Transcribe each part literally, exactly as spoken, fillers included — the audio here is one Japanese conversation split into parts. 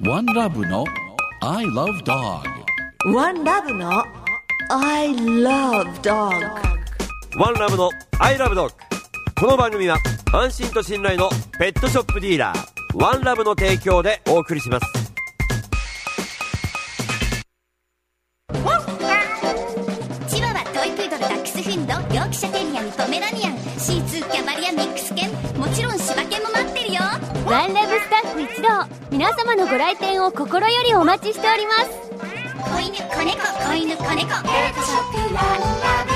ワンラブの I love dog。 ワンラブの I love dog。 ワンラブの I love dog。 この番組は安心と信頼のペットショップディーラーワンラブの提供でお送りします。 チワワ、トイプードル、ダックスフンド、ヨークシャテリアン、ポメラニアン、シーツー、キャバリア、ミックス犬、もちろん柴犬も待ってるよ。 ワンラブスタッフ一同、皆様のご来店を心よりお待ちしております。 子犬、子猫、子犬、子猫、ペットショップワン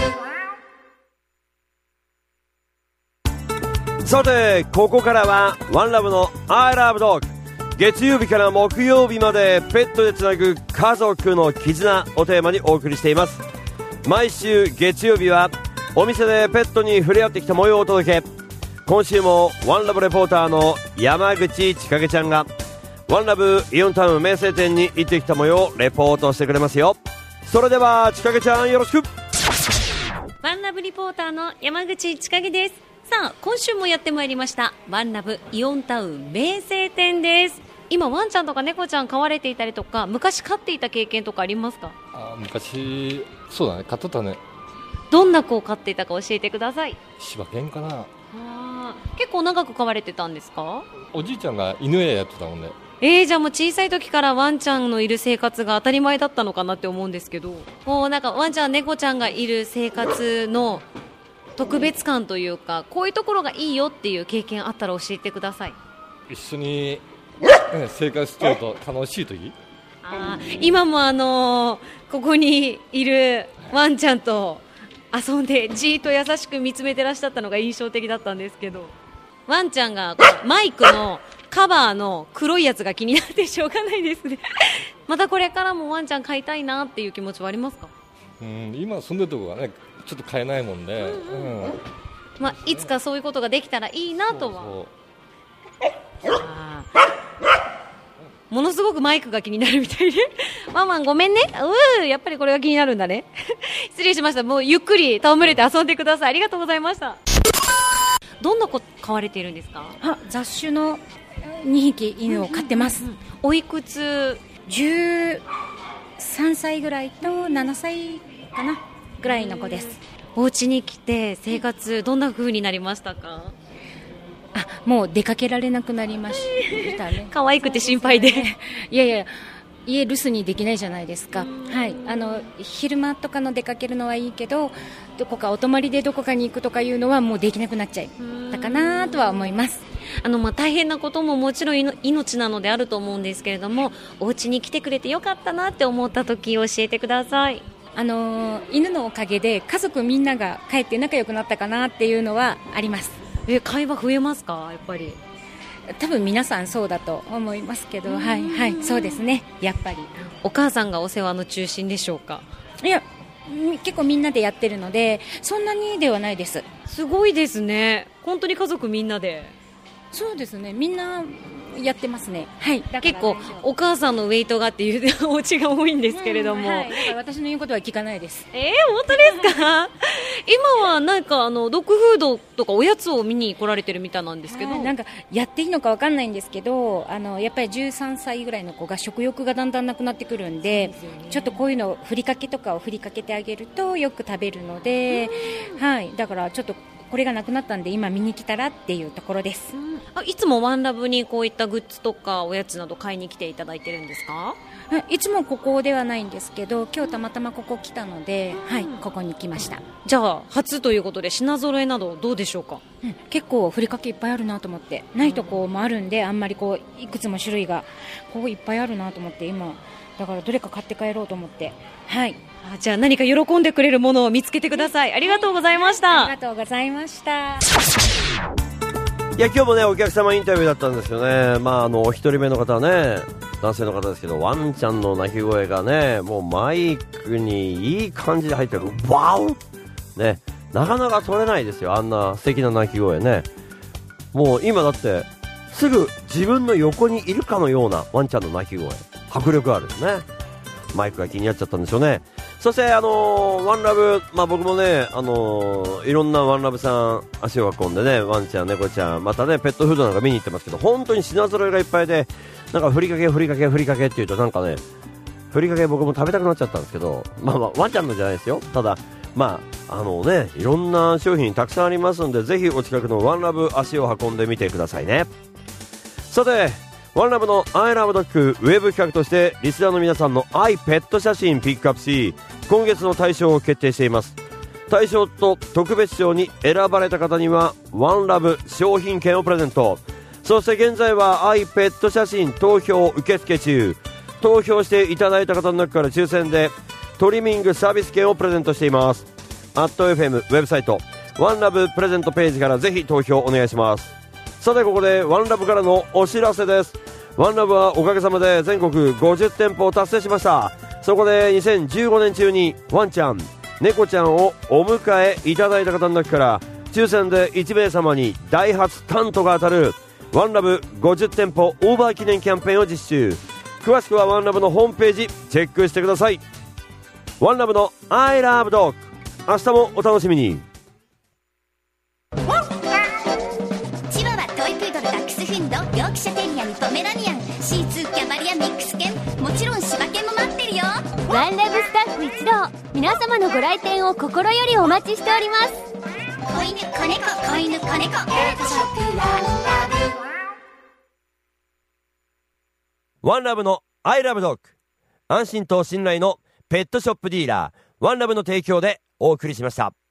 ラブ。 さてここからはワンラブの I love dog。 月曜日から木曜日までペットでつなぐ家族の絆をテーマにお送りしています。毎週月曜日はお店でペットに触れ合ってきた模様をお届け。今週もワンラブレポーターの山口千景ちゃんがワンラブイオンタウン名声店に行ってきた模様をレポートしてくれますよ。それでは千景ちゃんよろしく。 ワンラブリポーターの山口千景です。さあ今週もやってまいりましたワンラブイオンタウン名声店です。今ワンちゃんとか猫ちゃん飼われていたりとか、昔飼っていた経験とかありますか？ あ、昔そうだね、飼っとったね。 どんな子を飼っていたか教えてください。 柴犬かな。 あ、結構長く飼われてたんですか？ おじいちゃんが犬屋やってたもんね。 えー、じゃあもう小さい時からワンちゃんのいる生活が当たり前だったのかなって思うんですけど、もうなんかワンちゃん猫ちゃんがいる生活の特別感というか、こういうところがいいよっていう経験あったら教えてください。 一緒に、ね、生活してると楽しい時。 あ、今もあのー、ここにいるワンちゃんと遊んでじーっと優しく見つめてらっしゃったのが印象的だったんですけど、ワンちゃんがマイクのカバーの黒いやつが気になってしょうがないですねまたこれからもワンちゃん飼いたいなっていう気持ちはありますか？ うん、今住んでるとこがねちょっと飼えないもんで、うんうんうん、 まあ、いつかそういうことができたらいいなとは。 そうそう。 あ、ものすごくマイクが気になるみたいでワンワンごめんね、うー、やっぱりこれが気になるんだね失礼しました。もうゆっくり戯れて遊んでください。ありがとうございました。どんな子飼われているんですか？ あ、雑種のにひき犬を飼ってます、うんうんうん、 おいくつ？ じゅうさんさいぐらいとななさいかなぐらいの子です。 お家に来て生活どんな風になりましたか？ あ、もう出かけられなくなりましたね可愛くて心配で、 ね、いやいや家留守にできないじゃないですか。はい、あの昼間とかの出かけるのはいいけど、どこかお泊まりでどこかに行くとかいうのはもうできなくなっちゃったかなとは思います。 あの、まあ、大変なことももちろん命なのであると思うんですけれども、お家に来てくれてよかったなって思った時教えてください。 あの犬のおかげで家族みんなが帰って仲良くなったかなっていうのはあります。 え、会話増えますか？やっぱり多分皆さんそうだと思いますけど、はいはい、そうですね。やっぱりお母さんがお世話の中心でしょうか？ いや、結構みんなでやってるのでそんなにではないです。 すごいですね。本当に家族みんなで。 そうですね、みんなやってますね。はい、 結構お母さんのウェイトがっていうお家が多いんですけれども、 うん、はい、だから私の言うことは聞かないです。 えー、本当ですか？今はなんかあのドッグフードとかおやつを見に来られてるみたいなんですけど、 なんかやっていいのか分かんないんですけど、あのやっぱりじゅうさんさいぐらいの子が食欲がだんだんなくなってくるん で, で、ね、ちょっとこういうのふりかけとかをふりかけてあげるとよく食べるので、はい、だからちょっとこれがなくなったんで今見に来たらっていうところです。 うん、あ、いつもワンラブにこういったグッズとかおやつなど買いに来ていただいてるんですか？ いつもここではないんですけど、今日たまたまここ来たので、はい、ここに来ました。 じゃあ初ということで品揃えなどどうでしょうか？ うん、結構ふりかけいっぱいあるなと思って、ないとこもあるんであんまりこういくつも種類がこういっぱいあるなと思って、今だからどれか買って帰ろうと思って、はい、 あ、じゃあ何か喜んでくれるものを見つけてください。ありがとうございました。 ありがとうございました。 いや今日もねお客様インタビューだったんですよね。まああのお一人目の方はね男性の方ですけど、ワンちゃんの鳴き声がねもうマイクにいい感じで入ってる。ワオね、なかなか取れないですよ、あんな素敵な鳴き声ね。もう今だってすぐ自分の横にいるかのようなワンちゃんの鳴き声、迫力あるよね。マイクが気になっちゃったんでしょうね。そしてあのー、ワンラブ、まあ僕もね、あのー、いろんなワンラブさん足を運んでね、ワンちゃん猫ちゃんまたねペットフードなんか見に行ってますけど、本当に品揃えがいっぱいで、 なんかふりかけふりかけふりかけって言うとなんかね、ふりかけ僕も食べたくなっちゃったんですけど、まあまあワンちゃんのじゃないですよ。ただまああのね、いろんな商品たくさんありますんで、ぜひお近くのワンラブ足を運んでみてくださいね。さて、ワンラブの I Love Dog ウェブ企画としてリスナーの皆さんの愛ペット写真ピックアップし、今月の大賞を決定しています。大賞と特別賞に選ばれた方にはワンラブ商品券をプレゼント。そして現在は愛ペット写真投票受付中。投票していただいた方の中から抽選でトリミングサービス券をプレゼントしています。アット エフエム ウェブサイトワンラブプレゼントページからぜひ投票お願いします。さてここでワンラブからのお知らせです。ワンラブはおかげさまで全国ごじゅってんぽを達成しました。そこでにせんじゅうごねん中にワンちゃん、猫ちゃんをお迎えいただいた方の中から抽選でいちめいさまにダイハツタントが当たるワンラブごじゅってんぽオーバー記念キャンペーンを実施中。詳しくはワンラブのホームページチェックしてください。ワンラブの I Love Dog、 明日もお楽しみに。 チワワ、トイプードル、ダックスフィンド、ヨークシャテリアにポメラニアン、シーツー、キャバリアミックス犬、もちろん柴犬も待ってるよ。 ワンラブスタッフ一同、皆様のご来店を心よりお待ちしております。 子犬、子猫、子犬、子猫、ペットショップワンラブ。 ワンラブの I Love Dog、 安心と信頼のペットショップディーラーワンラブの提供でお送りしました。